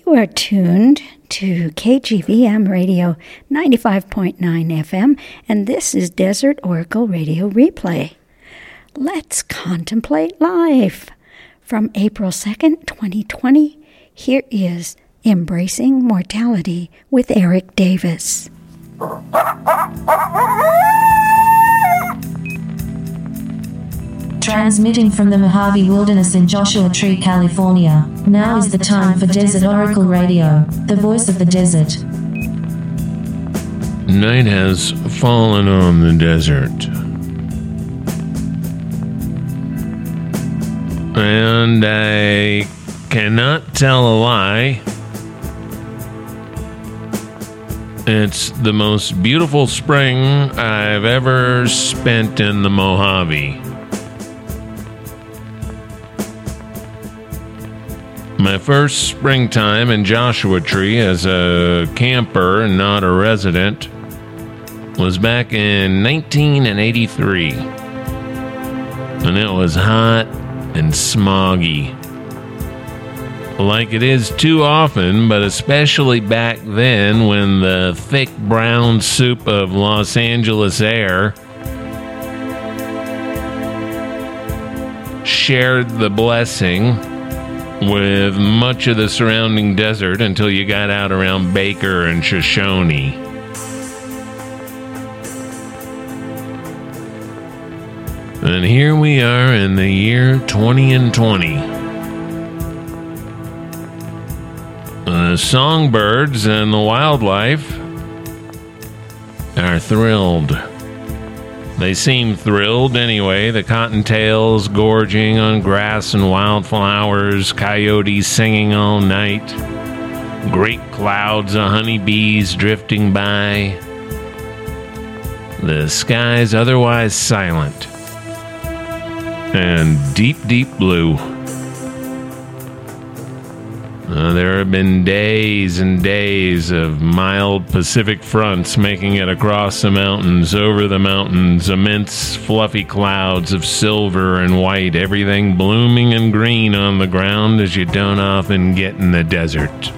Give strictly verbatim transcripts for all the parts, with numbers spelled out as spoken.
You are tuned to K G V M Radio ninety-five point nine F M, and this is Desert Oracle Radio Replay. Let's contemplate life. From April second, twenty twenty, here is Embracing Mortality with Eric Davis. Transmitting from the Mojave Wilderness in Joshua Tree, California. Now is the time for Desert Oracle Radio, the voice of the desert. Night has fallen on the desert. And I cannot tell a lie. It's the most beautiful spring I've ever spent in the Mojave. My first springtime in Joshua Tree as a camper and not a resident was back in nineteen eighty-three. And it was hot and smoggy. Like it is too often, but especially back then when the thick brown soup of Los Angeles air shared the blessing with much of the surrounding desert until you got out around Baker and Shoshone. And here we are in the year twenty twenty. The songbirds and the wildlife are thrilled. They seem thrilled anyway. The cottontails gorging on grass and wildflowers, coyotes singing all night, great clouds of honeybees drifting by. The sky's otherwise silent and deep, deep blue. Uh, there have been days and days of mild Pacific fronts making it across the mountains, over the mountains, immense fluffy clouds of silver and white, everything blooming and green on the ground as you don't often get in the desert.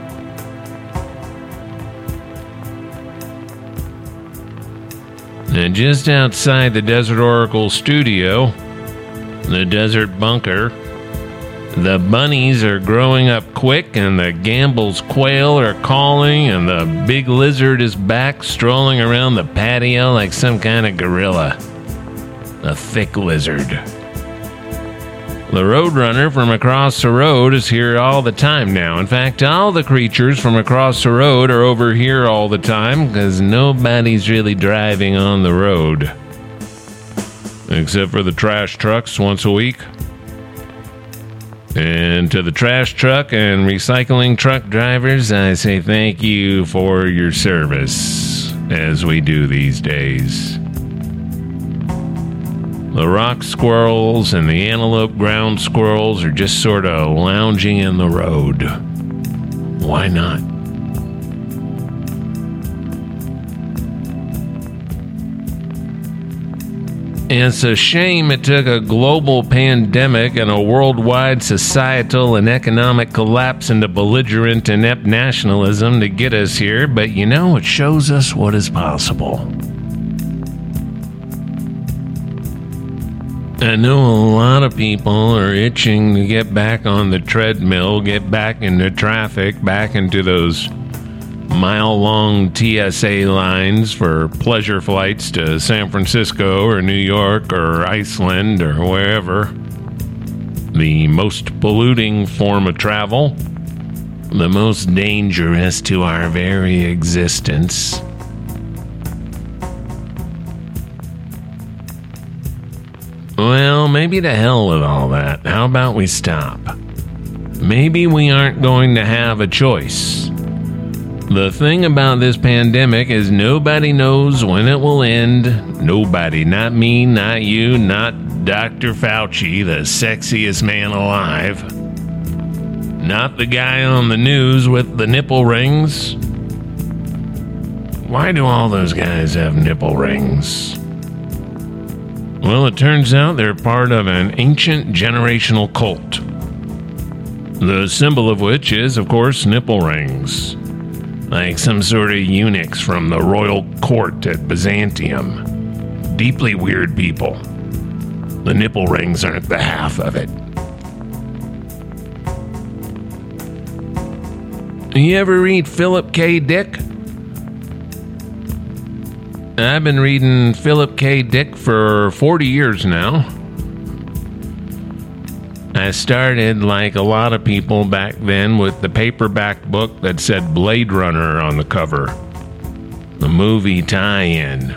And just outside the Desert Oracle studio, the Desert Bunker, the bunnies are growing up quick, and the Gambel's quail are calling, and the big lizard is back strolling around the patio like some kind of gorilla. A thick lizard. The roadrunner from across the road is here all the time now. In fact, all the creatures from across the road are over here all the time because nobody's really driving on the road. Except for the trash trucks once a week. And to the trash truck and recycling truck drivers, I say thank you for your service, as we do these days. The rock squirrels and the antelope ground squirrels are just sort of lounging in the road. Why not? It's a shame it took a global pandemic and a worldwide societal and economic collapse into belligerent inept nationalism to get us here, but you know, it shows us what is possible. I know a lot of people are itching to get back on the treadmill, get back into traffic, back into those mile-long T S A lines for pleasure flights to San Francisco or New York or Iceland or wherever. The most polluting form of travel, the most dangerous to our very existence. Well, maybe to hell with all that. How about we stop? Maybe we aren't going to have a choice. The thing about this pandemic is nobody knows when it will end. Nobody. Not me, not you, not Doctor Fauci, the sexiest man alive. Not the guy on the news with the nipple rings. Why do all those guys have nipple rings? Well, it turns out they're part of an ancient generational cult. The symbol of which is, of course, nipple rings. Like some sort of eunuchs from the royal court at Byzantium. Deeply weird people. The nipple rings aren't the half of it. You ever read Philip K. Dick? I've been reading Philip K. Dick for forty years now. I started, like a lot of people back then, with the paperback book that said Blade Runner on the cover. The movie tie-in.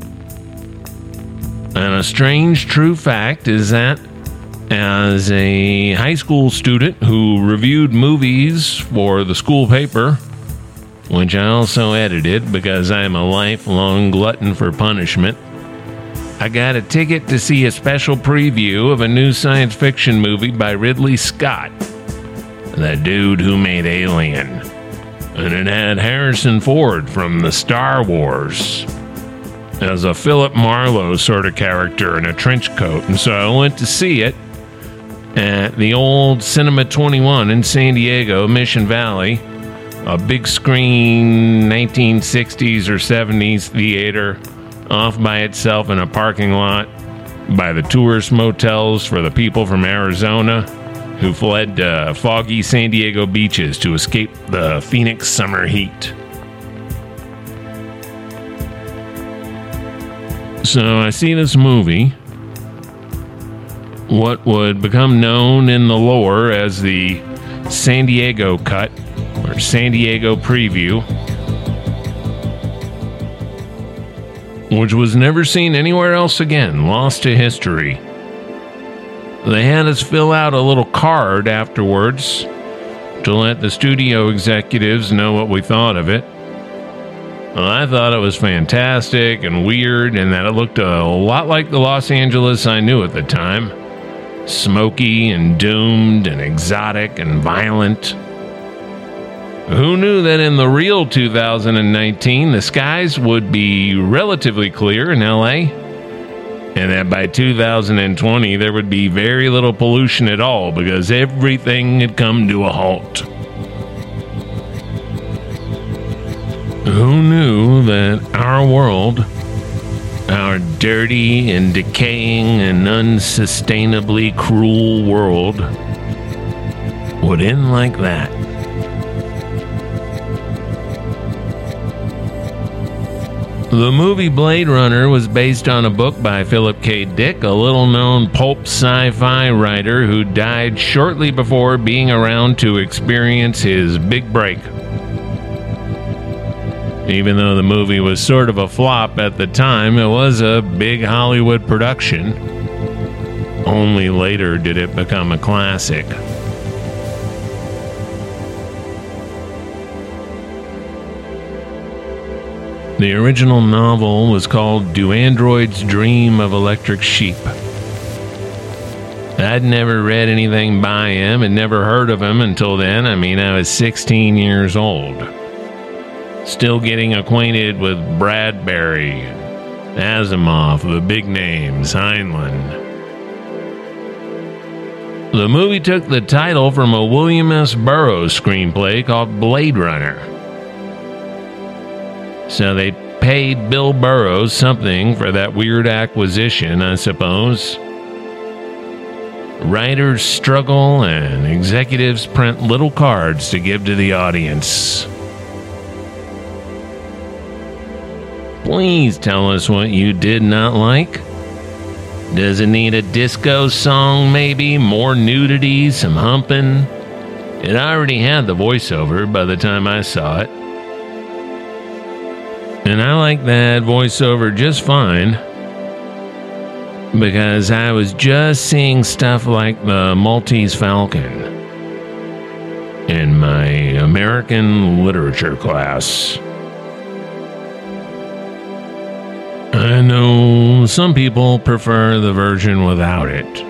And a strange true fact is that as a high school student who reviewed movies for the school paper, which I also edited because I'm a lifelong glutton for punishment, I got a ticket to see a special preview of a new science fiction movie by Ridley Scott, the dude who made Alien. And it had Harrison Ford from the Star Wars as a Philip Marlowe sort of character in a trench coat. And so I went to see it at the old Cinema twenty-one in San Diego, Mission Valley, a big screen nineteen sixties or seventies theater off by itself in a parking lot by the tourist motels for the people from Arizona who fled to foggy San Diego beaches to escape the Phoenix summer heat. So I see this movie, what would become known in the lore as the San Diego cut or San Diego preview, which was never seen anywhere else again, lost to history. They had us fill out a little card afterwards to let the studio executives know what we thought of it. Well, I thought it was fantastic and weird, and that it looked a lot like the Los Angeles I knew at the time. Smoky and doomed and exotic and violent. Who knew that in the real two thousand nineteen, the skies would be relatively clear in L A? And that by two thousand twenty, there would be very little pollution at all because everything had come to a halt. Who knew that our world, our dirty and decaying and unsustainably cruel world, would end like that? The movie Blade Runner was based on a book by Philip K. Dick, a little-known pulp sci-fi writer who died shortly before being around to experience his big break. Even though the movie was sort of a flop at the time, it was a big Hollywood production. Only later did it become a classic. The original novel was called Do Androids Dream of Electric Sheep? I'd never read anything by him and never heard of him until then. I mean, I was sixteen years old. Still getting acquainted with Bradbury, Asimov, the big names, Heinlein. The movie took the title from a William S. Burroughs screenplay called Blade Runner. So they paid Bill Burroughs something for that weird acquisition, I suppose. Writers struggle and executives print little cards to give to the audience. Please tell us what you did not like. Does it need a disco song, maybe? More nudity, some humping? It already had the voiceover by the time I saw it. And I like that voiceover just fine, because I was just seeing stuff like the Maltese Falcon in my American literature class. I know some people prefer the version without it.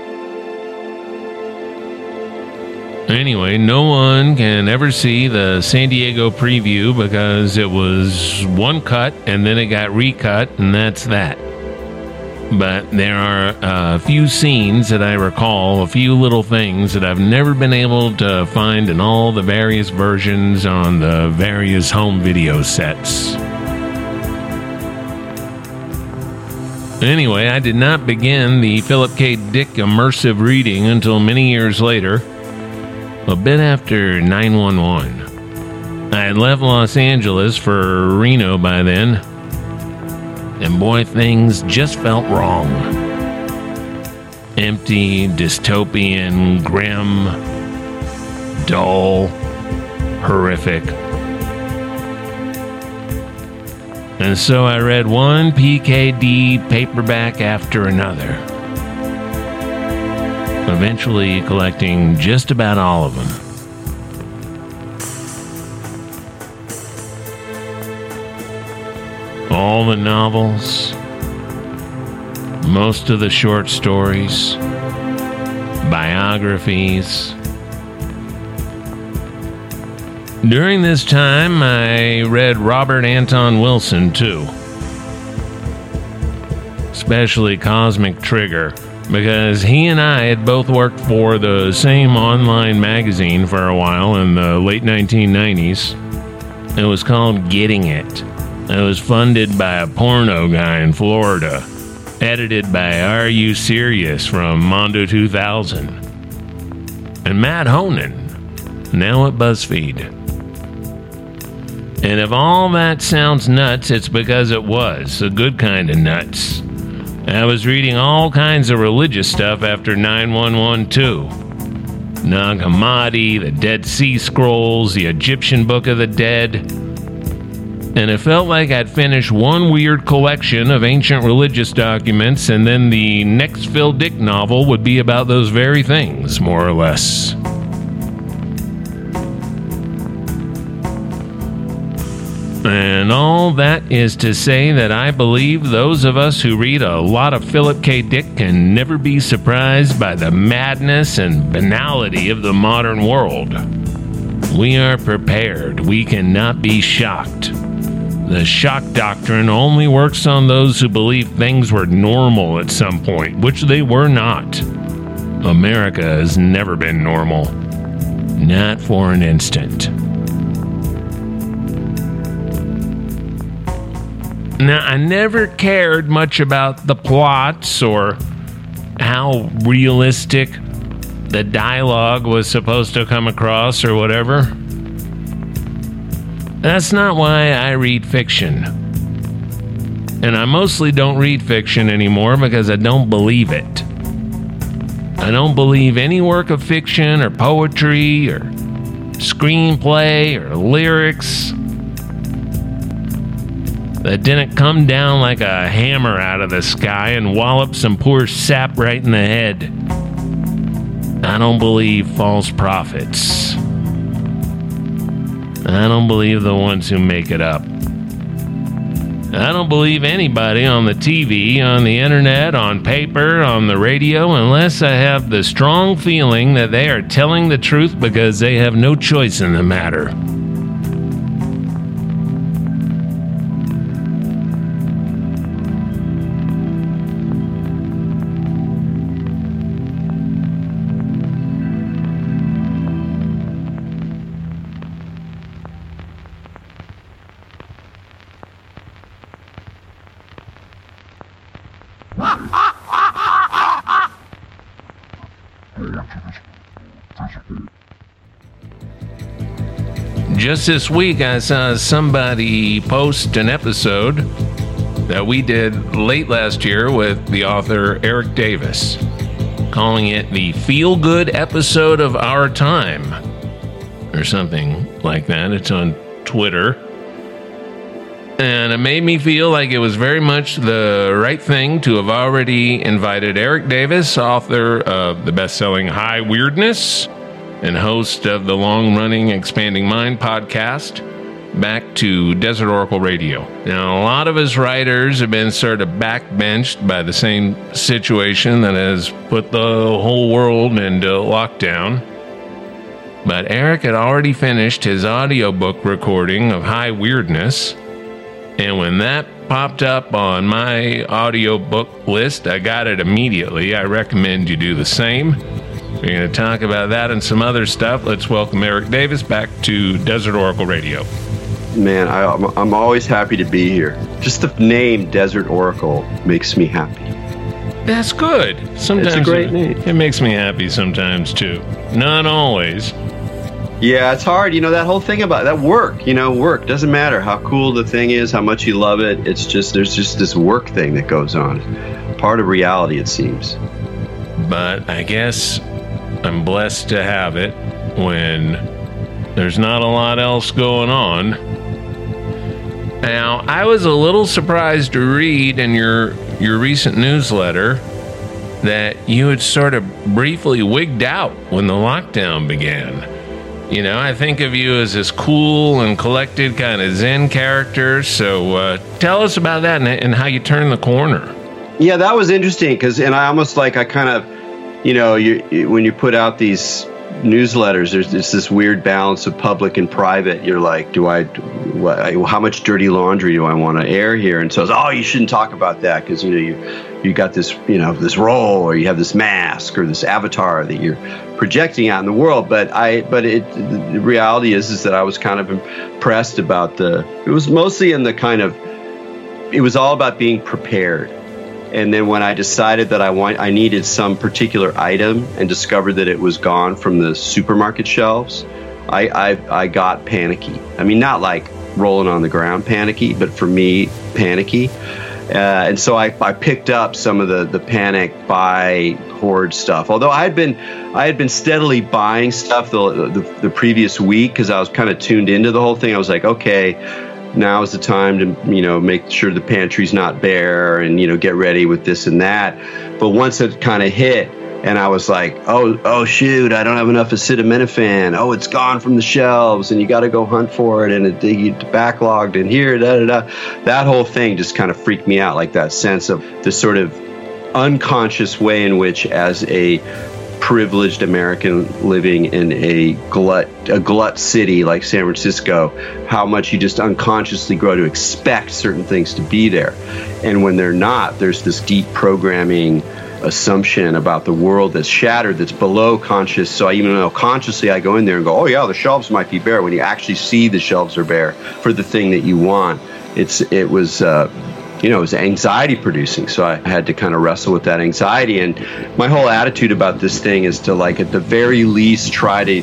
Anyway, no one can ever see the San Diego preview because it was one cut and then it got recut, and that's that. but there are a few scenes that I recall, a few little things that I've never been able to find in all the various versions on the various home video sets. Anyway, I did not begin the Philip K. Dick immersive reading until many years later, a bit after nine one one. I had left Los Angeles for Reno by then, and boy, things just felt wrong. Empty, dystopian, grim, dull, horrific. And so I read one P K D paperback after another, eventually collecting just about all of them. All the novels, most of the short stories, biographies. During this time, I read Robert Anton Wilson, too. Especially Cosmic Trigger, because he and I had both worked for the same online magazine for a while in the late nineteen nineties. It was called Getting It. It was funded by a porno guy in Florida, edited by Are You Serious from Mondo two thousand, and Matt Honan, now at BuzzFeed. And if all that sounds nuts, it's because it was, a good kind of nuts. I was reading all kinds of religious stuff after nine one one too. Nag Hammadi, the Dead Sea Scrolls, the Egyptian Book of the Dead. And it felt like I'd finished one weird collection of ancient religious documents, and then the next Phil Dick novel would be about those very things, more or less. And all that is to say that I believe those of us who read a lot of Philip K. Dick can never be surprised by the madness and banality of the modern world. We are prepared. We cannot be shocked. The shock doctrine only works on those who believe things were normal at some point, which they were not. America has never been normal. Not for an instant. Now, I never cared much about the plots or how realistic the dialogue was supposed to come across or whatever. That's not why I read fiction. And I mostly don't read fiction anymore because I don't believe it. I don't believe any work of fiction or poetry or screenplay or lyrics that didn't come down like a hammer out of the sky and wallop some poor sap right in the head. I don't believe false prophets. I don't believe the ones who make it up. I don't believe anybody on the T V, on the internet, on paper, on the radio, unless I have the strong feeling that they are telling the truth because they have no choice in the matter. Just this week, I saw somebody post an episode that we did late last year with the author Eric Davis, calling it the feel-good episode of our time, or something like that. It's on Twitter. And it made me feel like it was very much the right thing to have already invited Eric Davis, author of the best-selling High Weirdness and host of the long-running Expanding Mind podcast, back to Desert Oracle Radio. Now, a lot of his writers have been sort of backbenched by the same situation that has put the whole world into lockdown. But Eric had already finished his audiobook recording of High Weirdness, and when that popped up on my audiobook list. I got it immediately. I recommend you do the same. We're going to talk about that and some other stuff. Let's welcome Eric Davis back to Desert Oracle Radio. Man, I, I'm, I'm always happy to be here. Just the name Desert Oracle makes me happy. That's good. Sometimes it's a great it, name. It makes me happy sometimes, too. Not always. Yeah, it's hard. You know, that whole thing about that work, you know, work. Doesn't matter how cool the thing is, how much you love it. It's just, there's just this work thing that goes on. Part of reality, it seems. But I guess I'm blessed to have it when there's not a lot else going on. Now, I was a little surprised to read in your your recent newsletter that you had sort of briefly wigged out when the lockdown began. You know, I think of you as this cool and collected kind of Zen character. So uh, tell us about that and, and how you turned the corner. Yeah, that was interesting because, and I almost like, I kind of, you know, you, when you put out these newsletters, there's, there's this weird balance of public and private. You're like, do I, what, how much dirty laundry do I want to air here? And so it's, oh, you shouldn't talk about that because, you know, you you got this, you know, this role, or you have this mask or this avatar that you're projecting out in the world. But I, but it, the reality is, is that I was kind of impressed about the, it was mostly in the kind of, it was all about being prepared. And then when I decided that I want, I needed some particular item and discovered that it was gone from the supermarket shelves, I, I, I got panicky. I mean, not like rolling on the ground panicky, but for me, panicky. Uh, and so I, I picked up some of the, the panic buy hoard stuff. Although I had been I had been steadily buying stuff the the, the previous week because I was kind of tuned into the whole thing. I was like, okay, now is the time to, you know, make sure the pantry's not bare and, you know, get ready with this and that. But once it kind of hit and I was like, oh, oh, shoot, I don't have enough acetaminophen. Oh, it's gone from the shelves and you got to go hunt for it. And it, you backlogged and here, da, da, da. That whole thing just kind of freaked me out, like that sense of this sort of unconscious way in which, as a privileged American living in a glut a glut city like San Francisco, how much you just unconsciously grow to expect certain things to be there. And when they're not, there's this deep programming assumption about the world that's shattered, that's below conscious. So I, even though consciously I go in there and go, oh yeah, the shelves might be bare, when you actually see the shelves are bare for the thing that you want, it's it was uh, you know, it was anxiety producing. So I had to kind of wrestle with that anxiety. And my whole attitude about this thing is to, like, at the very least, try to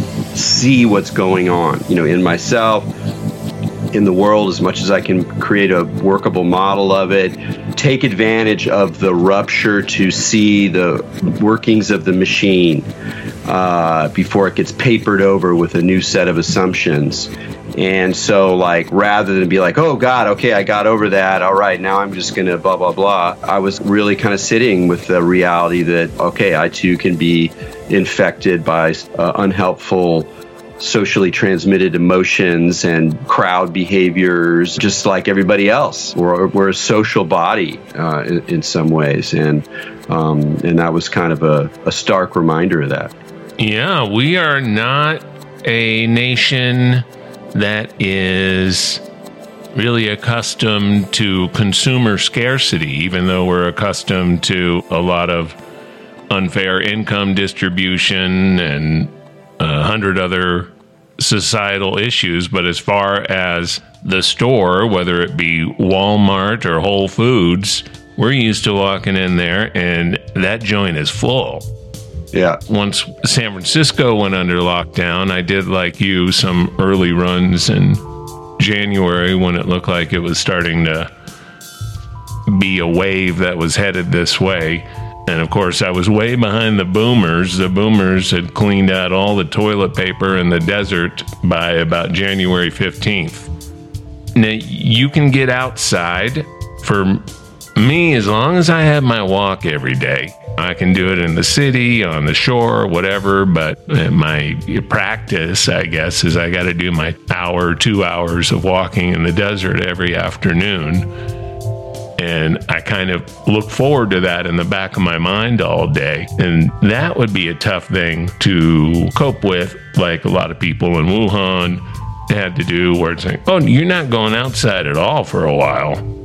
see what's going on, you know, in myself, in the world, as much as I can create a workable model of it, take advantage of the rupture to see the workings of the machine uh, before it gets papered over with a new set of assumptions. And so, like, rather than be like, oh, God, okay, I got over that. All right, now I'm just going to blah, blah, blah. I was really kind of sitting with the reality that, okay, I too can be infected by uh, unhelpful socially transmitted emotions and crowd behaviors, just like everybody else. We're, we're a social body uh, in, in some ways. And um, and that was kind of a, a stark reminder of that. Yeah, we are not a nation that is really accustomed to consumer scarcity, even though we're accustomed to a lot of unfair income distribution and a hundred other societal issues. But as far as the store, whether it be Walmart or Whole Foods, we're used to walking in there and that joint is full. Yeah. Once San Francisco went under lockdown, I did, like you, some early runs in January when it looked like it was starting to be a wave that was headed this way. And of course, I was way behind the boomers. The boomers had cleaned out all the toilet paper in the desert by about January fifteenth. Now, you can get outside. For me, as long as I have my walk every day, I can do it in the city, on the shore, whatever, but my practice, I guess, is I got to do my hour, two hours of walking in the desert every afternoon. And I kind of look forward to that in the back of my mind all day. And that would be a tough thing to cope with, like a lot of people in Wuhan had to do, where it's like, oh, you're not going outside at all for a while.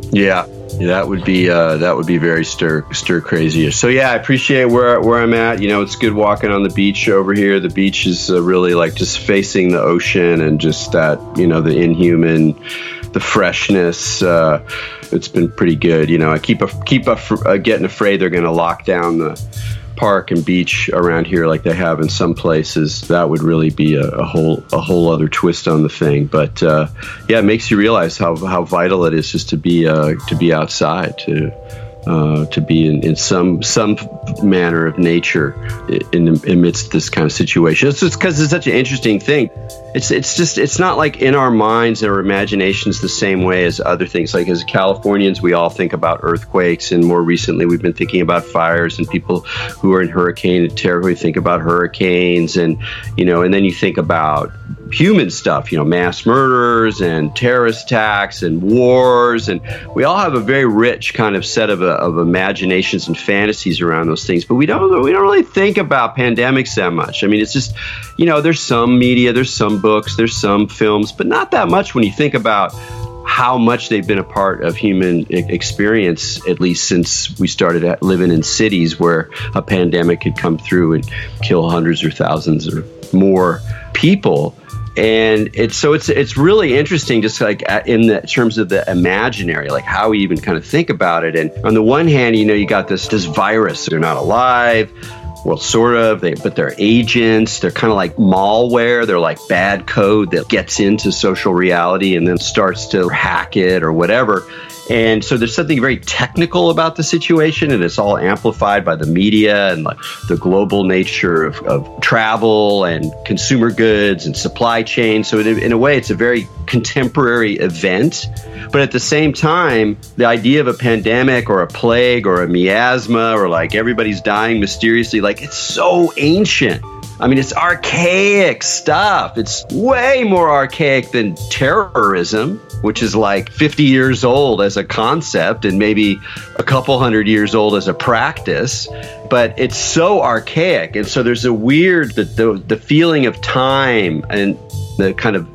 Yeah. Yeah, that would be uh, that would be very stir stir crazy. So yeah, I appreciate where where I'm at. You know, it's good walking on the beach over here. The beach is uh, really like just facing the ocean and just that, you know, the inhuman, the freshness. Uh, it's been pretty good. You know, I keep a, keep a, uh, getting afraid they're going to lock down the park and beach around here like they have in some places. That would really be a, a whole a whole other twist on the thing. But uh, yeah, it makes you realize how, how vital it is just to be uh, to be outside, to uh, to be in, in some some manner of nature in, in amidst this kind of situation. It's just because it's such an interesting thing. It's it's just it's not like in our minds or imaginations the same way as other things. Like as Californians, we all think about earthquakes, and more recently we've been thinking about fires, and people who are in hurricane terror, we think about hurricanes, and you know, and then you think about human stuff, you know, mass murders and terrorist attacks and wars, and we all have a very rich kind of set of, uh, of imaginations and fantasies around those things, but we don't we don't really think about pandemics that much. I mean, it's just, you know, there's some media, there's some books, there's some films, but not that much when you think about how much they've been a part of human experience, at least since we started living in cities where a pandemic could come through and kill hundreds or thousands or more people. And it's so it's it's really interesting, just like in the terms of the imaginary, like how we even kind of think about it. And on the one hand, you know, you got this this virus. They're not alive. Well, sort of, they, but they're agents. They're kind of like malware. They're like bad code that gets into social reality and then starts to hack it or whatever. And so there's something very technical about the situation, and it's all amplified by the media and like the global nature of, of travel and consumer goods and supply chain. So in, in a way, it's a very contemporary event. But at the same time, the idea of a pandemic or a plague or a miasma or like everybody's dying mysteriously, like it's so ancient. I mean, it's archaic stuff. It's way more archaic than terrorism, which is like fifty years old as a concept and maybe a couple hundred years old as a practice. But it's so archaic. And so there's a weird, the, the, the feeling of time and the kind of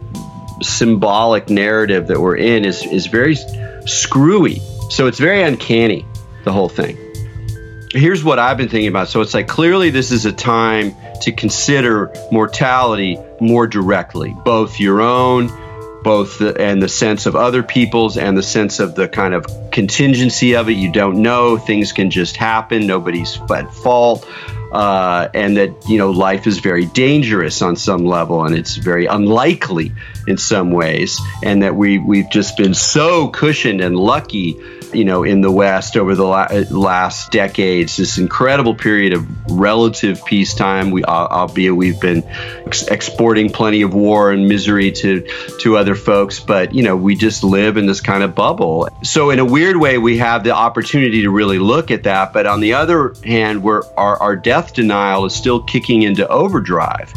symbolic narrative that we're in is, is very screwy. So it's very uncanny, the whole thing. Here's what I've been thinking about. So it's like clearly this is a time to consider mortality more directly, both your own, both the, and the sense of other people's and the sense of the kind of contingency of it. You don't know. Things can just happen. Nobody's at fault. Uh, and that, you know, life is very dangerous on some level and it's very unlikely in some ways. And that we, we've just been so cushioned and lucky, you know, in the West over the la- last decades, this incredible period of relative peacetime. We, albeit we've been ex- exporting plenty of war and misery to, to other folks, but, you know, we just live in this kind of bubble. So in a weird way, we have the opportunity to really look at that. But on the other hand, we're, our, our death denial is still kicking into overdrive.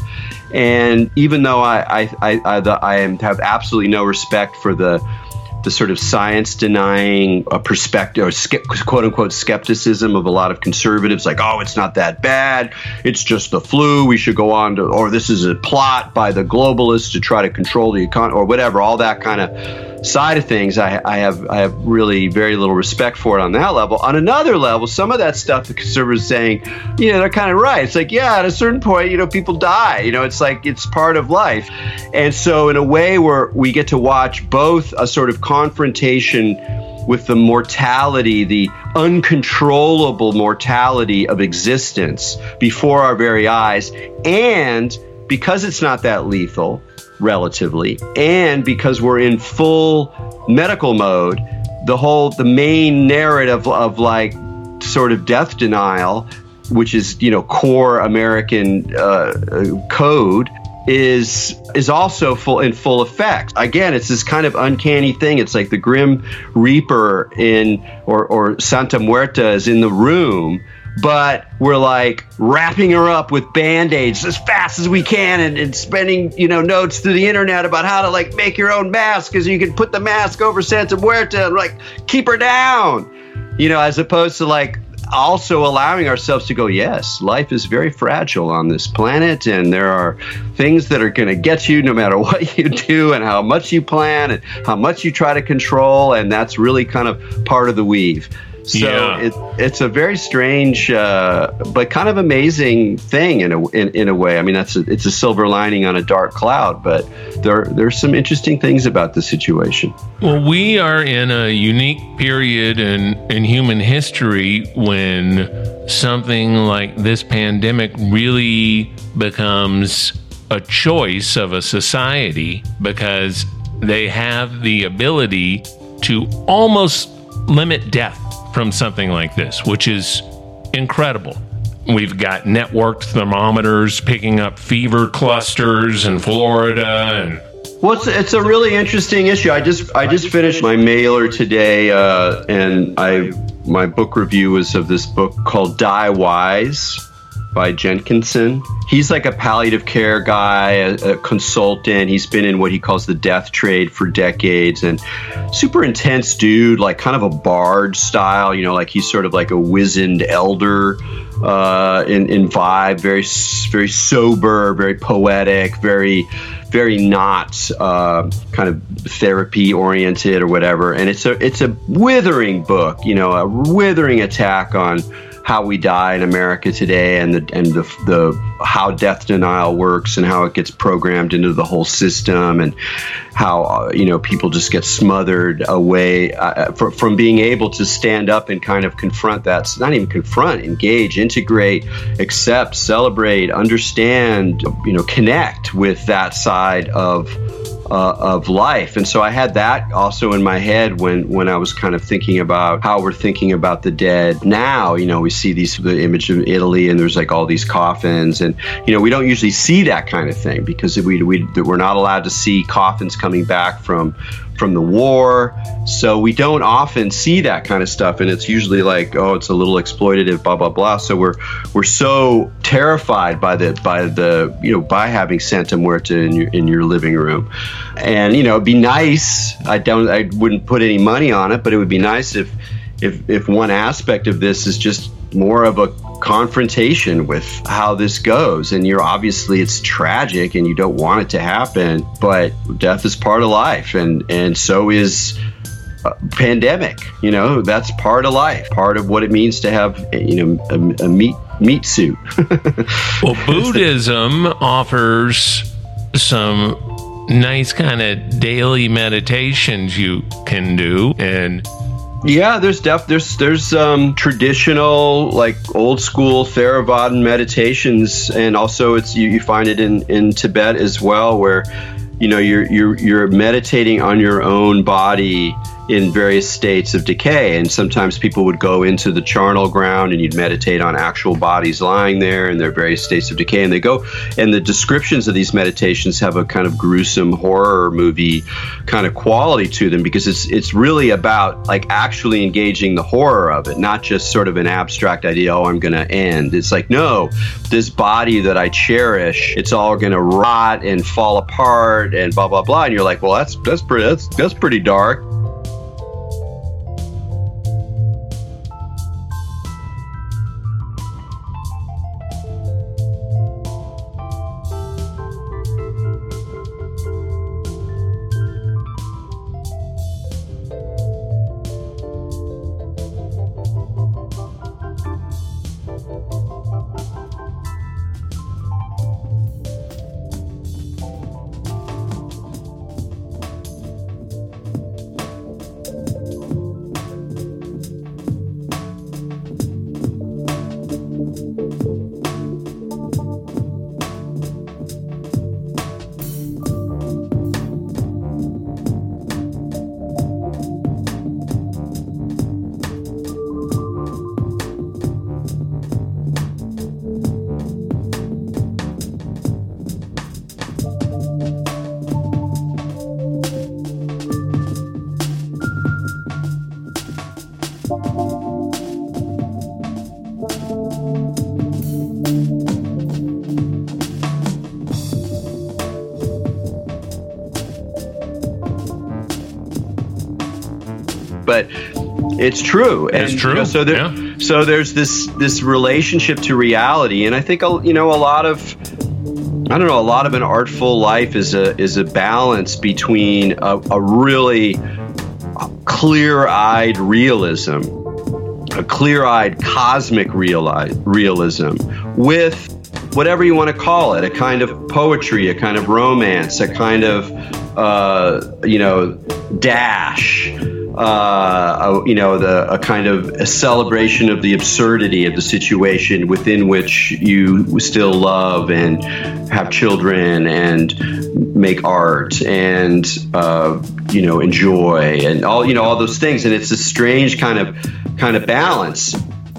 And even though I, I, I, I, the, I am, have absolutely no respect for the the sort of science denying uh, perspective or ske- quote unquote skepticism of a lot of conservatives, like, oh, it's not that bad. It's just the flu. We should go on to, or this is a plot by the globalists to try to control the economy or whatever, all that kind of side of things. I, I have I have really very little respect for it on that level. On another level, some of that stuff the conservatives are saying, you know, they're kind of right. It's like, yeah, at a certain point, you know, people die. You know, it's like it's part of life. And so in a way where we get to watch both a sort of confrontation with the mortality, the uncontrollable mortality of existence before our very eyes, and because it's not that lethal, relatively, and because we're in full medical mode, the whole, the main narrative of like sort of death denial, which is, you know, core American uh, code, is is also full in full effect. Again, it's this kind of uncanny thing. It's like the Grim Reaper in or or Santa Muerta is in the room, but we're like wrapping her up with Band-Aids as fast as we can and, and spending, you know, notes through the internet about how to like make your own mask because you can put the mask over Santa Muerta and like keep her down, you know, as opposed to like also allowing ourselves to go, yes, life is very fragile on this planet, and there are things that are going to get you no matter what you do and how much you plan and how much you try to control, and that's really kind of part of the weave. So yeah. it, it's a very strange, uh, but kind of amazing thing in a in, in a way. I mean, that's a, it's a silver lining on a dark cloud, but there there's some interesting things about the situation. Well, we are in a unique period in in human history when something like this pandemic really becomes a choice of a society, because they have the ability to almost limit death from something like this, which is incredible. We've got networked thermometers picking up fever clusters in Florida, and well, it's, it's a really interesting issue. I just I just finished my mailer today, uh, and I my book review was of this book called Die Wise by Jenkinson. He's like a palliative care guy, a, a consultant. He's been in what he calls the death trade for decades, and super intense dude, like kind of a bard style, you know, like he's sort of like a wizened elder uh, in, in vibe, very, very sober, very poetic, very, very not uh, kind of therapy oriented or whatever. And it's a, it's a withering book, you know, a withering attack on how we die in America today, and the and the the how death denial works and how it gets programmed into the whole system, and how uh, you know people just get smothered away uh, for, from being able to stand up and kind of confront that. It's not even confront, engage, integrate, accept, celebrate, understand, you know, connect with that side of. Uh, of life. And so I had that also in my head when, when I was kind of thinking about how we're thinking about the dead now. You know, we see these, the image of Italy, and there's like all these coffins, and, you know, we don't usually see that kind of thing because we, we, we're not allowed to see coffins coming back from from the war. So we don't often see that kind of stuff. And it's usually like, oh, it's a little exploitative, blah, blah, blah. So we're we're so terrified by the by the, you know, by having Santa Muerta in your in your living room. And, you know, it'd be nice. I don't I wouldn't put any money on it, but it would be nice if if if one aspect of this is just more of a confrontation with how this goes. And you're obviously, it's tragic and you don't want it to happen, but death is part of life, and and so is a pandemic. You know, that's part of life, part of what it means to have, you know, a, a meat meat suit. Well, Buddhism offers some nice kind of daily meditations you can do, and yeah, there's def there's there's um, traditional, like old school Theravadan meditations, and also it's you, you find it in, in Tibet as well, where you know you're you're you're meditating on your own body in various states of decay. And sometimes people would go into the charnel ground and you'd meditate on actual bodies lying there in their various states of decay. And they go, and the descriptions of these meditations have a kind of gruesome horror movie kind of quality to them, because it's it's really about like actually engaging the horror of it, not just sort of an abstract idea, oh, I'm going to end. It's like, no, this body that I cherish, it's all going to rot and fall apart and blah, blah, blah. And you're like, well, that's that's pretty that's that's pretty dark. But it's true. And, it's true. You know, so there, yeah. so there's this this relationship to reality, and I think you know a lot of I don't know a lot of an artful life is a is a balance between a, a really clear-eyed realism, a clear-eyed cosmic reali- realism, with whatever you want to call it, a kind of poetry, a kind of romance, a kind of uh, you know dash. Uh, you know, the, a kind of a celebration of the absurdity of the situation within which you still love and have children and make art and, uh, you know, enjoy and all, you know, all those things. And it's a strange kind of kind of balance.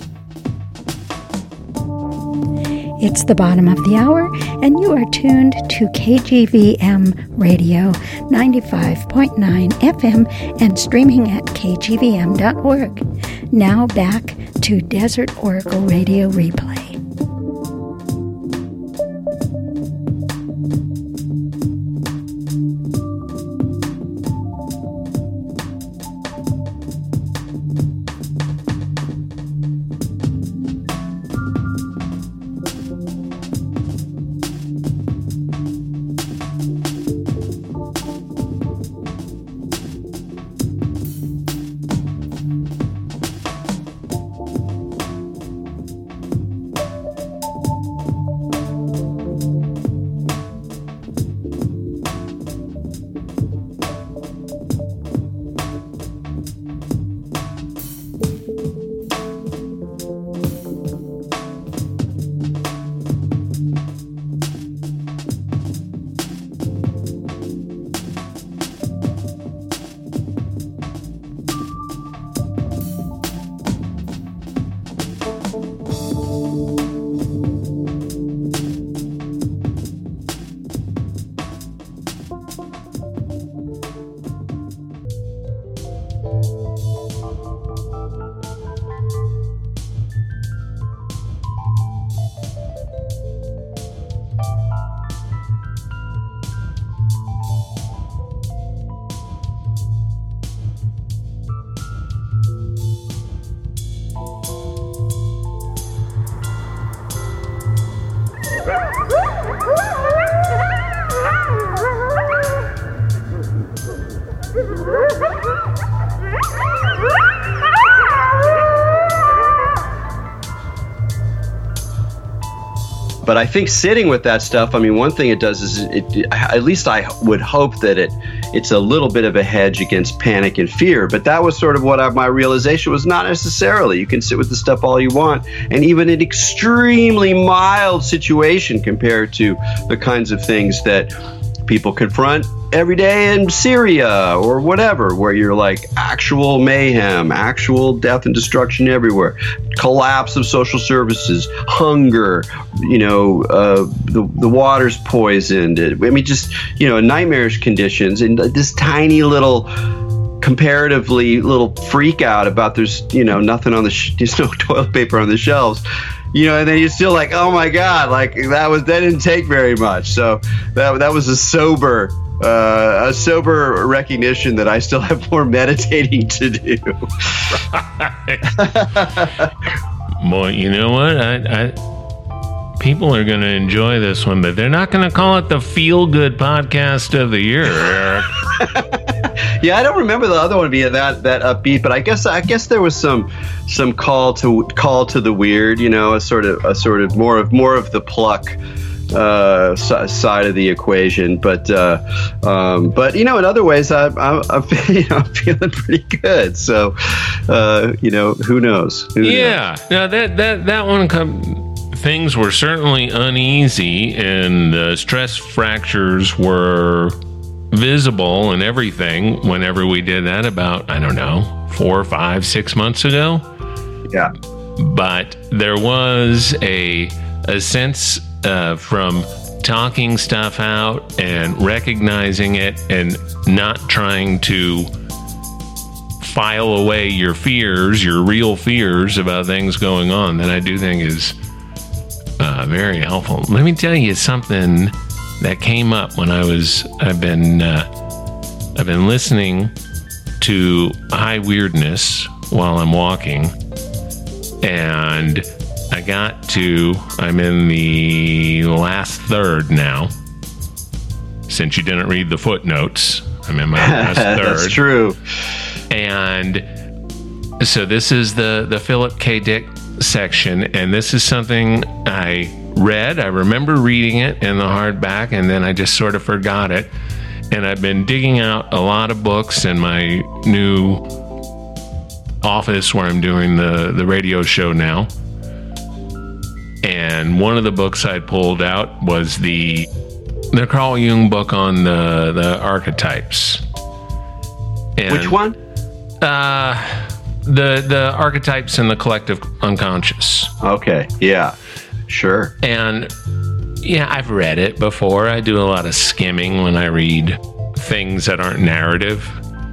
It's the bottom of the hour, and you are tuned to K G V M Radio ninety-five point nine F M and streaming at k g v m dot org. Now back to Desert Oracle Radio Replay. But I think sitting with that stuff, I mean, one thing it does is, it, it, at least I would hope that it it's a little bit of a hedge against panic and fear. But that was sort of what I, my realization was, not necessarily. You can sit with the stuff all you want, and even an extremely mild situation compared to the kinds of things that people confront every day in Syria or whatever, where you're like actual mayhem, actual death and destruction everywhere, collapse of social services, hunger, you know, uh, the, the water's poisoned. I mean, just, you know, nightmarish conditions, and this tiny little comparatively little freak out about there's, you know, nothing on the, sh- there's no toilet paper on the shelves. You know, and then you're still like, oh my God, like that was, that didn't take very much. So that that was a sober, uh, a sober recognition that I still have more meditating to do. Boy, you know what? I, I people are going to enjoy this one, but they're not going to call it the Feel Good Podcast of the Year, Eric. Yeah, I don't remember the other one being that that upbeat, but I guess I guess there was some some call to call to the weird, you know, a sort of a sort of more of more of the pluck uh, side of the equation. But uh, um, but you know, in other ways, I, I, I'm you know, I'm feeling pretty good. So uh, you know, who knows? Who yeah, knows? now that that that one come. Things were certainly uneasy, and uh, stress fractures were visible and everything whenever we did that about, I don't know, four, five, six months ago. Yeah. But there was a a sense uh, from talking stuff out and recognizing it and not trying to file away your fears, your real fears about things going on, that I do think is uh, very helpful. Let me tell you something that came up when I was, I've been, uh, I've been listening to high weirdness while I'm walking. And I got to, I'm in the last third now. Since you didn't read the footnotes, I'm in my last third. That's true. And so this is the, the Philip K. Dick section, and this is something I read. I remember reading it in the hardback, and then I just sort of forgot it. And I've been digging out a lot of books in my new office where I'm doing the, the radio show now. And one of the books I pulled out was the the Carl Jung book on the, the archetypes. And, Which one? Uh, the the archetypes in the collective unconscious. Okay, yeah, sure. And yeah, I've read it before. I do a lot of skimming when I read things that aren't narrative.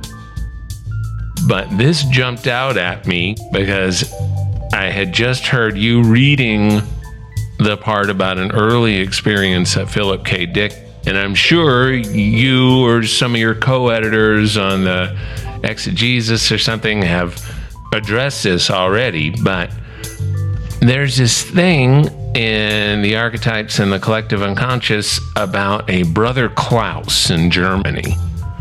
But this jumped out at me because I had just heard you reading the part about an early experience at Philip K. Dick. And I'm sure you or some of your co-editors on the Exegesis or something have addressed this already. But there's this thing in the archetypes and the collective unconscious about a Brother Klaus in Germany.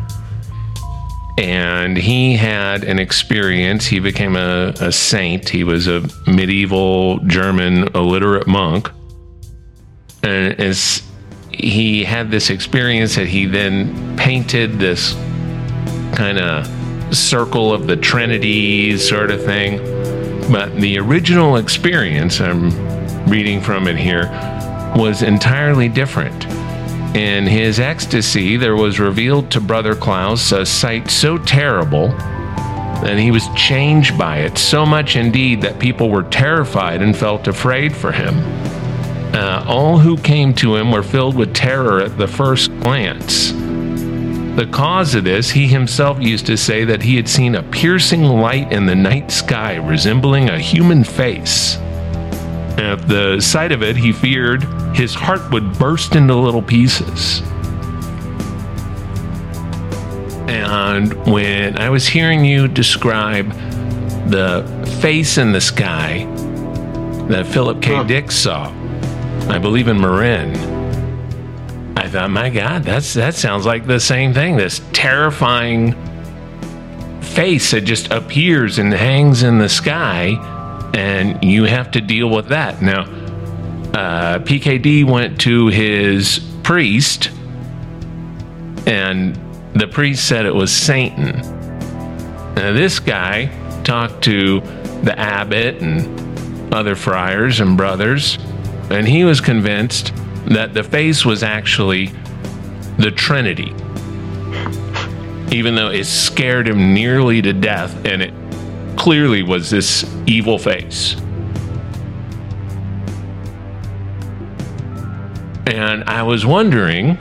And he had an experience. He became a, a saint. He was a medieval German illiterate monk. And as he had this experience that he then painted this kind of circle of the Trinity sort of thing. But the original experience, I'm reading from it here, was entirely different. In his ecstasy, there was revealed to Brother Klaus a sight so terrible that he was changed by it, so much indeed that people were terrified and felt afraid for him. Uh, all who came to him were filled with terror at the first glance. The cause of this, he himself used to say that he had seen a piercing light in the night sky resembling a human face. At the sight of it, he feared his heart would burst into little pieces. And when I was hearing you describe the face in the sky that Philip K. Huh. Dick saw, I believe in Marin, I thought, my God, that's that sounds like the same thing. This terrifying face that just appears and hangs in the sky. And you have to deal with that. Now, uh, P K D went to his priest, and the priest said it was Satan. Now, this guy talked to the abbot and other friars and brothers, and he was convinced that the face was actually the Trinity, even though it scared him nearly to death, and it clearly was this evil face. And I was wondering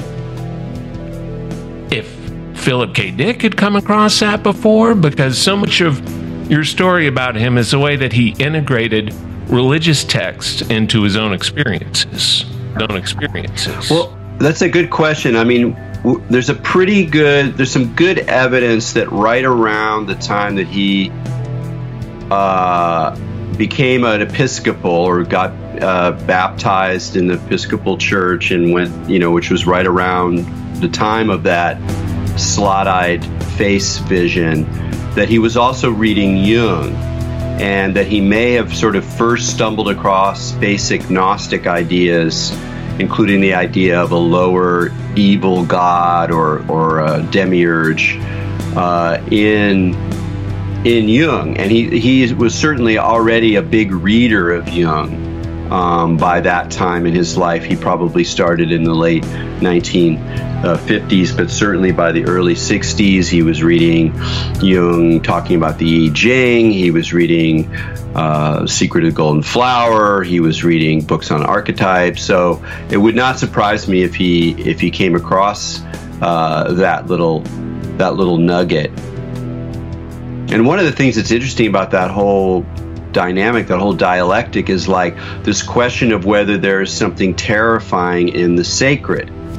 if Philip K. Dick had come across that before, because so much of your story about him is the way that he integrated religious text into his own experiences. His own experiences. Well, that's a good question. I mean, w- there's a pretty good, there's some good evidence that right around the time that he uh, became an Episcopal or got uh, baptized in the Episcopal Church and went, you know, which was right around the time of that slot-eyed face vision, that he was also reading Jung, and that he may have sort of first stumbled across basic Gnostic ideas, including the idea of a lower evil god or or a demiurge uh, in in Jung, and he he was certainly already a big reader of Jung. Um, by that time in his life, he probably started in the late nineteen fifties, but certainly by the early sixties, he was reading Jung, talking about the I Ching. He was reading uh, Secret of the Golden Flower. He was reading books on archetypes. So it would not surprise me if he if he came across uh, that little that little nugget. And one of the things that's interesting about that whole dynamic, that whole dialectic, is like this question of whether there is something terrifying in the sacred.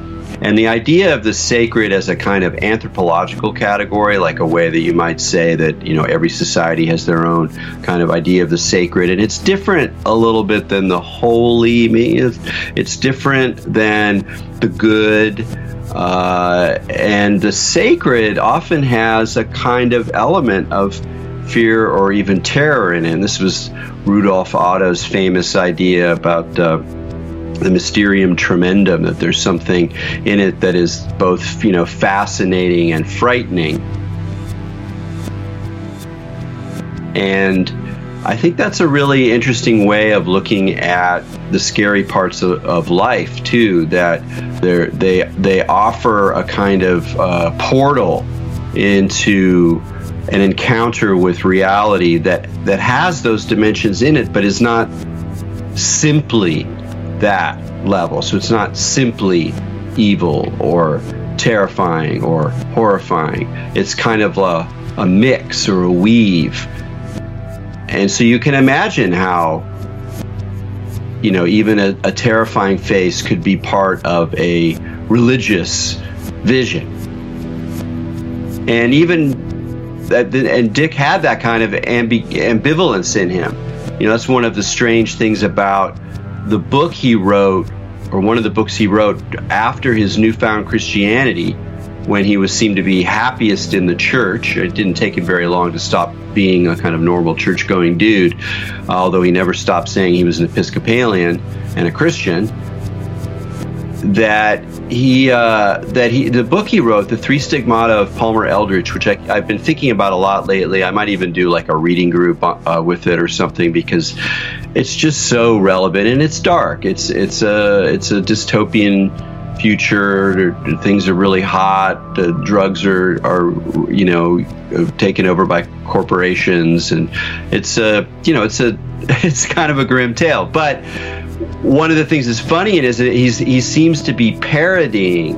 And the idea of the sacred as a kind of anthropological category, like a way that you might say that, you know, every society has their own kind of idea of the sacred, and it's different a little bit than the holy. It's, it's different than the good. Uh, and the sacred often has a kind of element of fear or even terror in it. And this was Rudolf Otto's famous idea about uh, the mysterium tremendum, that there's something in it that is both, you know, fascinating and frightening. And I think that's a really interesting way of looking at the scary parts of, of life too, that they're, they they offer a kind of uh, portal into an encounter with reality that, that has those dimensions in it, but is not simply that level. So it's not simply evil or terrifying or horrifying. It's kind of a, a mix or a weave. And so you can imagine how, you know, even a, a terrifying face could be part of a religious vision. And even that, and Dick had that kind of ambi- ambivalence in him. You know, that's one of the strange things about the book he wrote, or one of the books he wrote after his newfound Christianity, when he was seemed to be happiest in the church. It didn't take him very long to stop being a kind of normal church-going dude, although he never stopped saying he was an Episcopalian and a Christian. That he, uh, that he, the book he wrote, The Three Stigmata of Palmer Eldritch, which I, I've been thinking about a lot lately. I might even do like a reading group uh, with it or something, because it's just so relevant, and it's dark. It's it's a it's a dystopian future. Things are really hot. The drugs are are you know taken over by corporations, and it's a you know it's a it's kind of a grim tale. But one of the things that's funny is that he's he seems to be parodying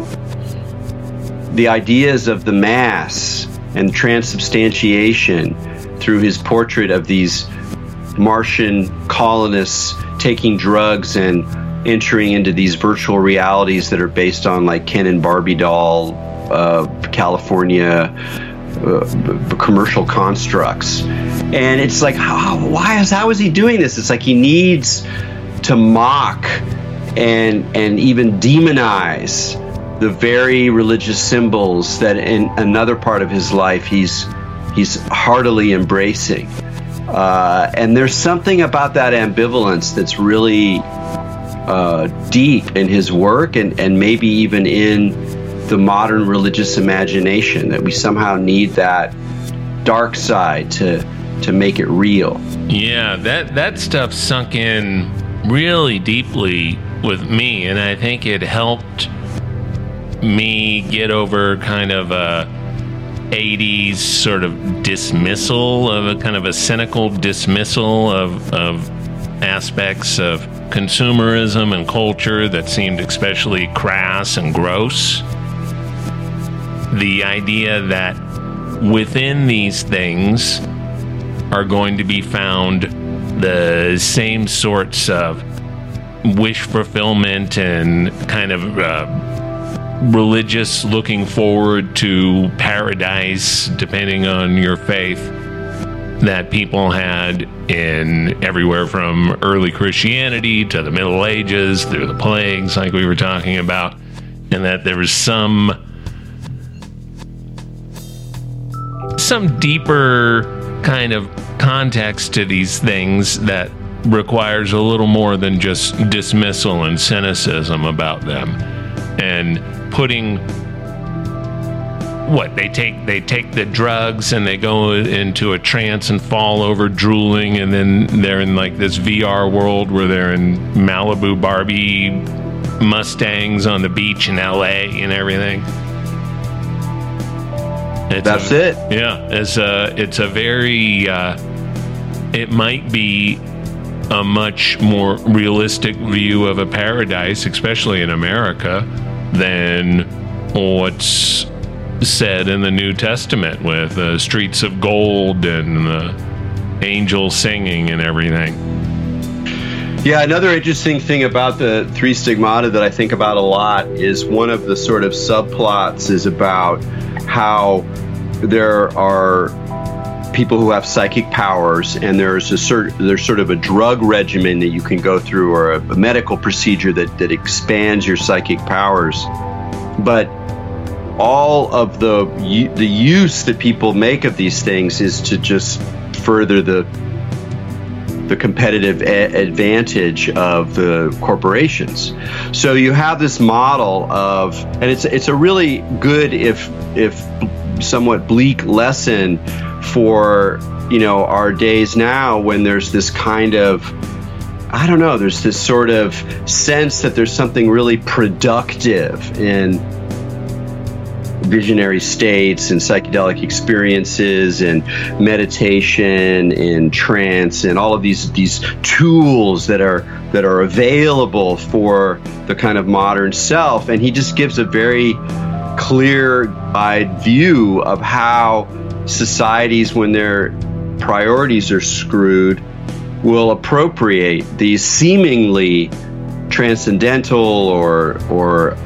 the ideas of the mass and transubstantiation through his portrait of these Martian colonists taking drugs and entering into these virtual realities that are based on like Ken and Barbie doll, uh, California uh, commercial constructs. And it's like, how, why is, how is he doing this? It's like he needs to mock and and even demonize the very religious symbols that in another part of his life he's he's heartily embracing. Uh, and there's something about that ambivalence that's really uh, deep in his work, and, and maybe even in the modern religious imagination, that we somehow need that dark side to to make it real. Yeah, that, that stuff sunk in really deeply with me, and I think it helped me get over kind of a eighties sort of dismissal of a kind of a cynical dismissal of of aspects of consumerism and culture that seemed especially crass and gross. The idea that within these things are going to be found the same sorts of wish fulfillment and kind of uh, religious looking forward to paradise, depending on your faith, that people had in everywhere from early Christianity to the Middle Ages through the plagues, like we were talking about, and that there was some some deeper kind of context to these things that requires a little more than just dismissal and cynicism about them. And putting what they take they take the drugs and they go into a trance and fall over drooling, and then they're in like this V R world where they're in Malibu Barbie Mustangs on the beach in L A and everything. It's That's a, it. Yeah, it's a it's a very uh, it might be a much more realistic view of a paradise, especially in America, than what's said in the New Testament with the streets of gold and the angels singing and everything. Yeah, another interesting thing about the Three Stigmata that I think about a lot is one of the sort of subplots is about how there are people who have psychic powers, and there's a cert, there's sort of a drug regimen that you can go through, or a, a medical procedure that, that expands your psychic powers. But all of the the use that people make of these things is to just further the the competitive a- advantage of the corporations. So you have this model of, and it's it's a really good, if if somewhat bleak lesson for, you know, our days now, when there's this kind of, I don't know, there's this sort of sense that there's something really productive in visionary states and psychedelic experiences and meditation and trance and all of these these tools that are that are available for the kind of modern self. And he just gives a very clear-eyed view of how societies, when their priorities are screwed, will appropriate these seemingly transcendental or or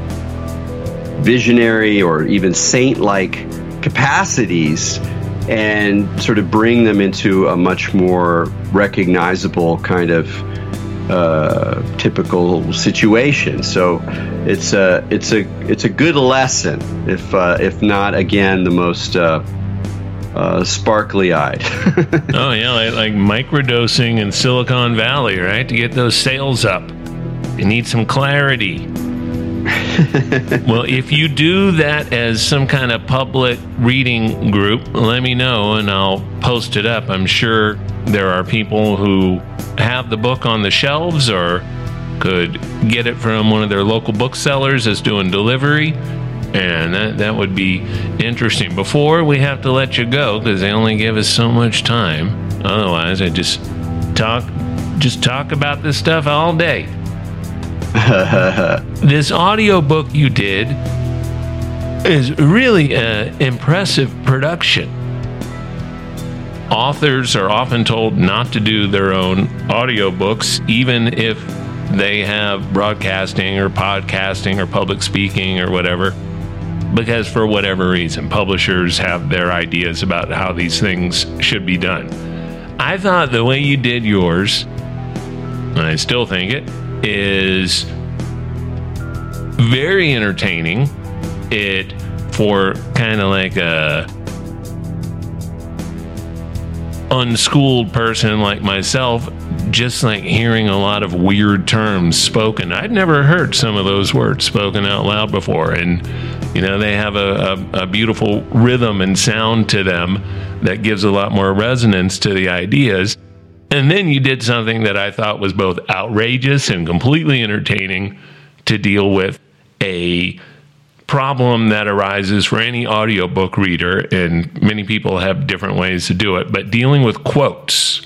visionary or even saint-like capacities and sort of bring them into a much more recognizable kind of uh, typical situation. So it's a it's a it's a good lesson, if uh, if not again the most uh, uh, sparkly-eyed. Oh yeah, like, like microdosing in Silicon Valley, right? To get those sales up, you need some clarity. Well, if you do that as some kind of public reading group, let me know and I'll post it up. I'm sure there are people who have the book on the shelves or could get it from one of their local booksellers that's doing delivery, and that, that would be interesting. Before we have to let you go, because they only give us so much time, otherwise I just talk just talk about this stuff all day. This audiobook you did is really an impressive production. Authors are often told not to do their own audiobooks, even if they have broadcasting or podcasting or public speaking or whatever, because for whatever reason, publishers have their ideas about how these things should be done. I thought the way you did yours, and I still think it, is very entertaining. It, for kind of like a unschooled person like myself, just like hearing a lot of weird terms spoken. I'd never heard some of those words spoken out loud before, and you know, they have a, a, a beautiful rhythm and sound to them that gives a lot more resonance to the ideas. And then you did something that I thought was both outrageous and completely entertaining to deal with a problem that arises for any audiobook reader, and many people have different ways to do it, but dealing with quotes.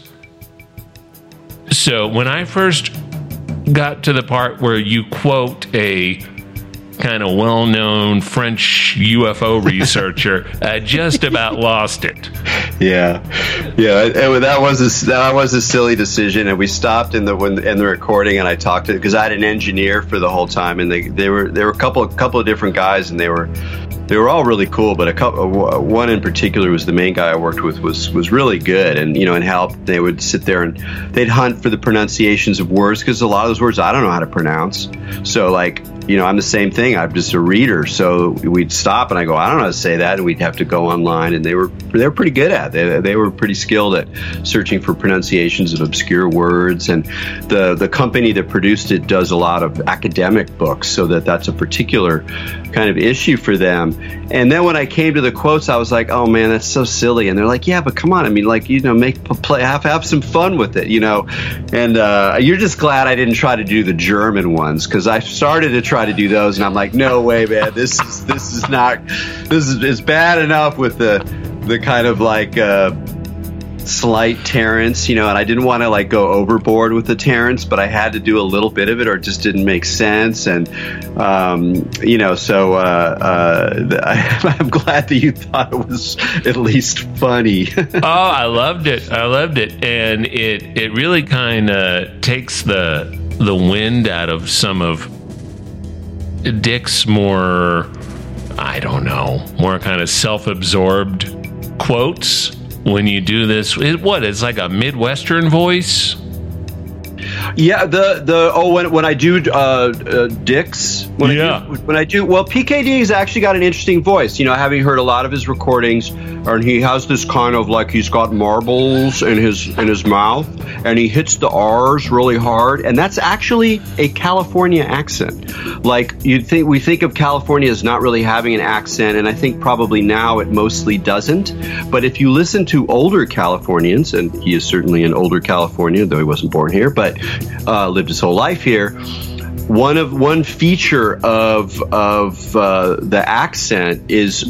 So when I first got to the part where you quote a kind of well-known French U F O researcher, I just about lost it. Yeah, yeah, and that was a, that was a silly decision, and we stopped in the when in the recording, and I talked to, because I had an engineer for the whole time, and they they were there were a couple couple of different guys, and they were they were all really cool, but a couple one in particular was the main guy I worked with was was really good, and you know, and helped. They would sit there and they'd hunt for the pronunciations of words, because a lot of those words I don't know how to pronounce. So like, you know, I'm the same thing. I'm just a reader. So we'd stop and I go, I don't know how to say that. And we'd have to go online, and they were, they were pretty good at it. They, they were pretty skilled at searching for pronunciations of obscure words. And the, the company that produced it does a lot of academic books, so that that's a particular kind of issue for them. And then when I came to the quotes, I was like, oh man, that's so silly. And they're like, yeah, but come on. I mean, like, you know, make play, have, have some fun with it, you know? And, uh, you're just glad I didn't try to do the German ones, because I started to try to do those, and I'm like, no way, man, this is this is not this is it's bad enough with the the kind of like uh slight Terrence, you know, and I didn't want to like go overboard with the Terrence, but I had to do a little bit of it or it just didn't make sense. And, um, you know, so uh, uh, I, I'm glad that you thought it was at least funny. Oh, I loved it. I loved it. And it, it really kind of takes the, the wind out of some of Dick's more, I don't know, more kind of self-absorbed quotes. When you do this, it, what, it's like a Midwestern voice? Yeah, the the oh when when I do uh, uh, Dick's when yeah I do, when I do well P K D has actually got an interesting voice. You know, having heard a lot of his recordings, and he has this kind of like he's got marbles in his in his mouth, and he hits the R's really hard, and that's actually a California accent. Like you think we think of California as not really having an accent, and I think probably now it mostly doesn't. But if you listen to older Californians, and he is certainly an older Californian, though he wasn't born here, but uh, lived his whole life here. One of one feature of of uh, the accent is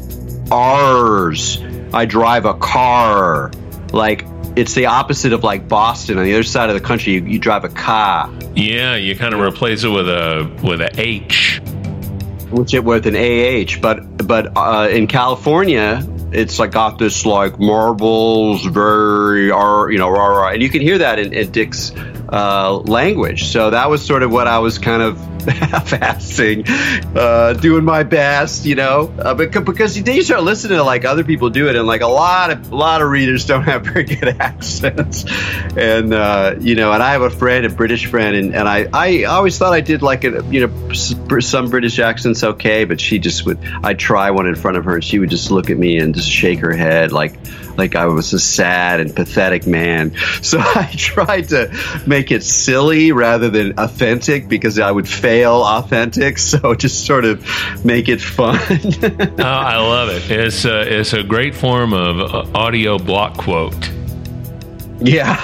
R's. I drive a car. Like it's the opposite of like Boston. On the other side of the country, you, you drive a car. Yeah, you kind of replace it with a with a H, which it with an A H. But but uh, in California, it's like got this like marbles, very R, you know, rah, rah, and you can hear that in, in Dick's uh, language. So that was sort of what I was kind of half-assing, uh, doing my best, you know, uh, because, because then you start listening to like other people do it, and like a lot of a lot of readers don't have very good accents, and uh, you know, and I have a friend, a British friend, and, and I, I always thought I did like a, you know, some British accents okay, but she just would, I'd try one in front of her, and she would just look at me and just shake her head like like I was a sad and pathetic man. So I tried to make it silly rather than authentic, because I would fail authentic. So just sort of make it fun. Oh, I love it. It's a, it's a great form of uh, audio block quote. Yeah.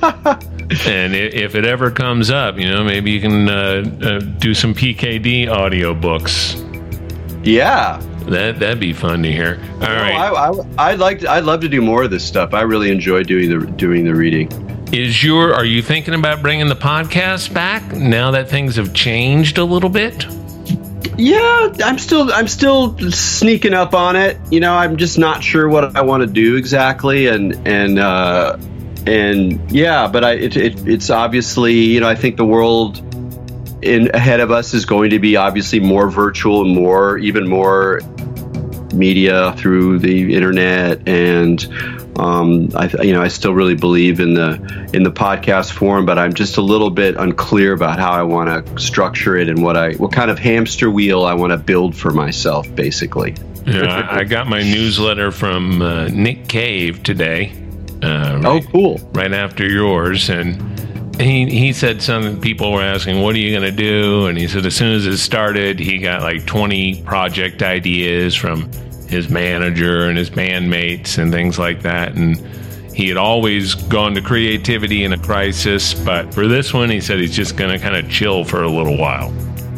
And if it ever comes up, you know, maybe you can uh, uh, do some P K D audio books. Yeah. That that'd be fun to hear. All right, I, I, I'd like to, I'd love to do more of this stuff. I really enjoy doing the doing the reading. Is your are you thinking about bringing the podcast back now that things have changed a little bit? Yeah, I'm still I'm still sneaking up on it. You know, I'm just not sure what I want to do exactly, and and uh, and yeah, but I it, it it's obviously, you know, I think the world in ahead of us is going to be obviously more virtual and more even more media through the internet, and um, I you know I still really believe in the in the podcast form, but I'm just a little bit unclear about how I want to structure it and what I what kind of hamster wheel I want to build for myself, basically. Yeah, I got my newsletter from uh, Nick Cave today. Uh, right, oh, cool! Right after yours, and he he said something. People were asking, "What are you going to do?" And he said, as soon as it started, he got like twenty project ideas from his manager and his bandmates and things like that. And he had always gone to creativity in a crisis, but for this one, he said he's just going to kind of chill for a little while.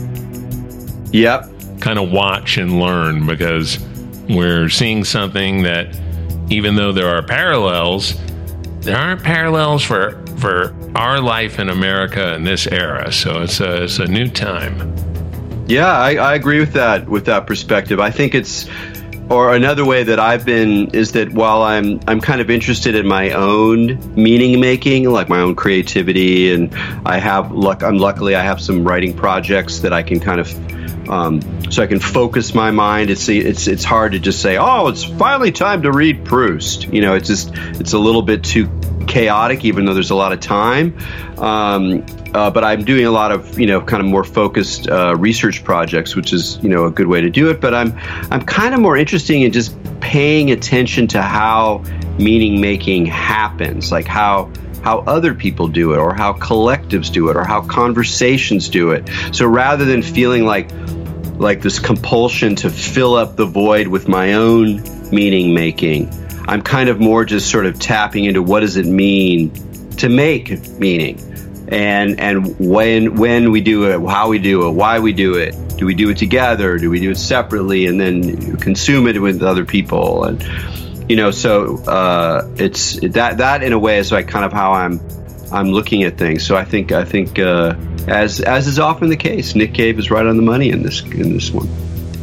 Yep. Kind of watch and learn, because we're seeing something that, even though there are parallels, there aren't parallels for for our life in America in this era. So it's a it's a new time. Yeah, I, I agree with that with that perspective. I think it's, or another way that I've been is that while I'm I'm kind of interested in my own meaning making, like my own creativity, and I have luck. Unluckily, I have some writing projects that I can kind of um, so I can focus my mind. It's it's it's hard to just say, oh, it's finally time to read Proust. You know, it's just it's a little bit too chaotic, even though there's a lot of time. Um, uh, but I'm doing a lot of, you know, kind of more focused uh, research projects, which is, you know, a good way to do it. But I'm I'm kind of more interested in just paying attention to how meaning making happens, like how how other people do it, or how collectives do it, or how conversations do it. So rather than feeling like like this compulsion to fill up the void with my own meaning making, I'm kind of more just sort of tapping into what does it mean to make meaning, and and when when we do it, how we do it, why we do it. Do we do it together? Do we do it separately and then consume it with other people? And you know, so uh, it's that that in a way is like kind of how I'm I'm looking at things. So I think I think uh, as as is often the case, Nick Cave is right on the money in this in this one.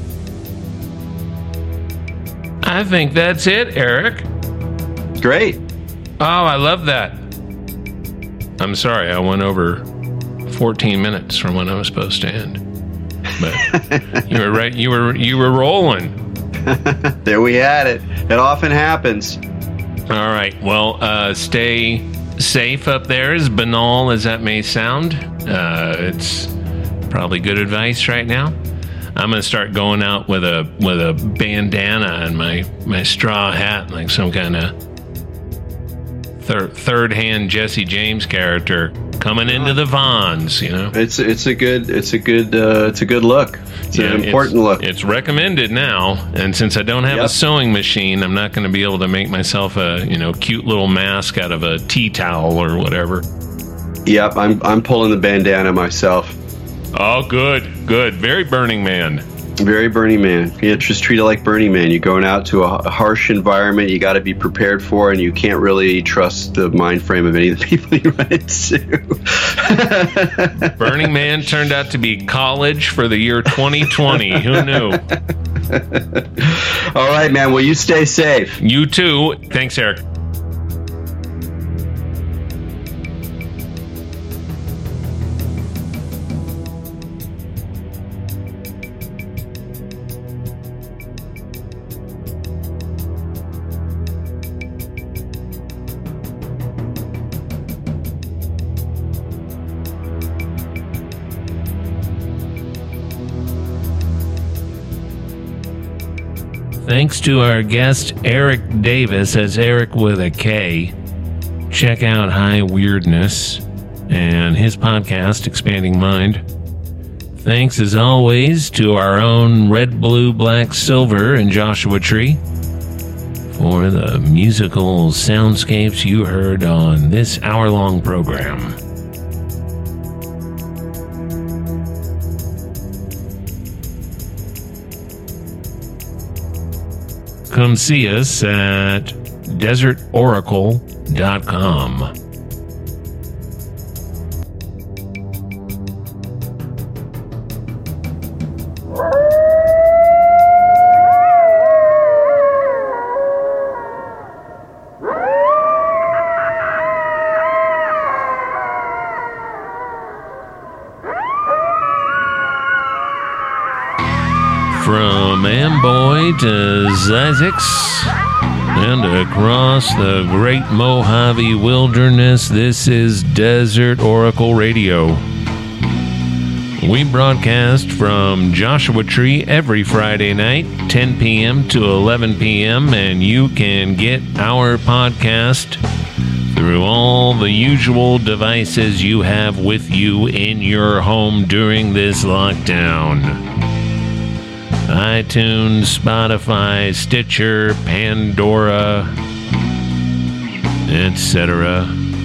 I think that's it, Eric. Great. Oh, I love that. I'm sorry, I went over fourteen minutes from when I was supposed to end. But you were right. You were you were rolling. There we had it. It often happens. All right. Well, uh, stay safe up there, as banal as that may sound. Uh, it's probably good advice right now. I'm gonna start going out with a with a bandana and my my straw hat, like some kind of third third hand Jesse James character coming into the Vons. You know, it's it's a good it's a good uh, it's a good look. It's yeah, an important it's, look. It's recommended now, and since I don't have yep. a sewing machine, I'm not going to be able to make myself a you know cute little mask out of a tea towel or whatever. Yep, I'm I'm pulling the bandana myself. Oh, good, good, very Burning Man. Very Burning Man. Yeah, just treat it like Burning Man. You're going out to a harsh environment you got to be prepared for, and you can't really trust the mind frame of any of the people you run into. Burning Man turned out to be college for the year twenty twenty. Who knew? All right, man. Well, you stay safe. You too. Thanks, Eric. Thanks to our guest, Eric Davis, as Eric with a K. Check out High Weirdness and his podcast, Expanding Mind. Thanks, as always, to our own Red, Blue, Black, Silver and Joshua Tree for the musical soundscapes you heard on this hour-long program. Come see us at desert oracle dot com. From Amboy to Zizix and across the great Mojave Wilderness, this is Desert Oracle Radio. We broadcast from Joshua Tree every Friday night, ten p.m. to eleven p.m., and you can get our podcast through all the usual devices you have with you in your home during this lockdown. iTunes, Spotify, Stitcher, Pandora, et cetera.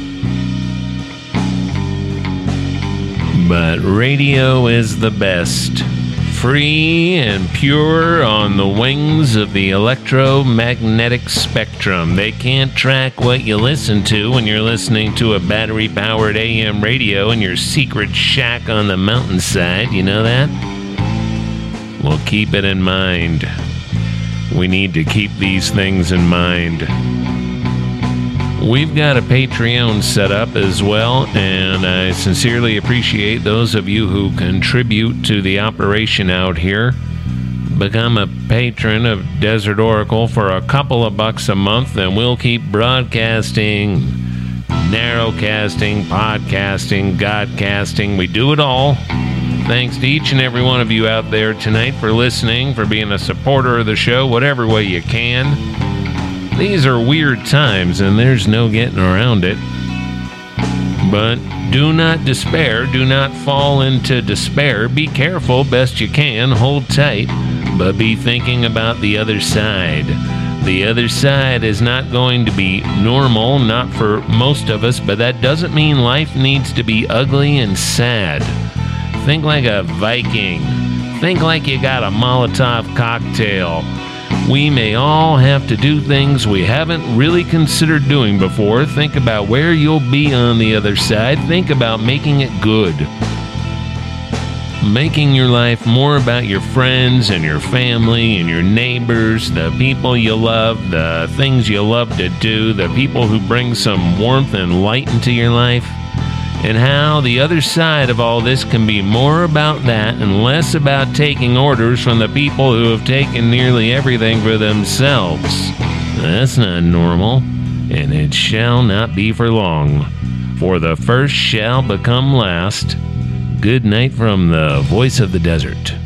But radio is the best. Free and pure on the wings of the electromagnetic spectrum. They can't track what you listen to when you're listening to a battery-powered A M radio in your secret shack on the mountainside. You know that? Well, keep it in mind. We need to keep these things in mind. We've got a Patreon set up as well, and I sincerely appreciate those of you who contribute to the operation out here. Become a patron of Desert Oracle for a couple of bucks a month, and we'll keep broadcasting, narrowcasting, podcasting, godcasting. We do it all. Thanks to each and every one of you out there tonight for listening, for being a supporter of the show, whatever way you can. These are weird times, and there's no getting around it. But do not despair. Do not fall into despair. Be careful best you can. Hold tight. But be thinking about the other side. The other side is not going to be normal, not for most of us, but that doesn't mean life needs to be ugly and sad. Think like a Viking. Think like you got a Molotov cocktail. We may all have to do things we haven't really considered doing before. Think about where you'll be on the other side. Think about making it good. Making your life more about your friends and your family and your neighbors, the people you love, the things you love to do, the people who bring some warmth and light into your life, and how the other side of all this can be more about that and less about taking orders from the people who have taken nearly everything for themselves. That's not normal, and it shall not be for long, for the first shall become last. Good night from the voice of the desert.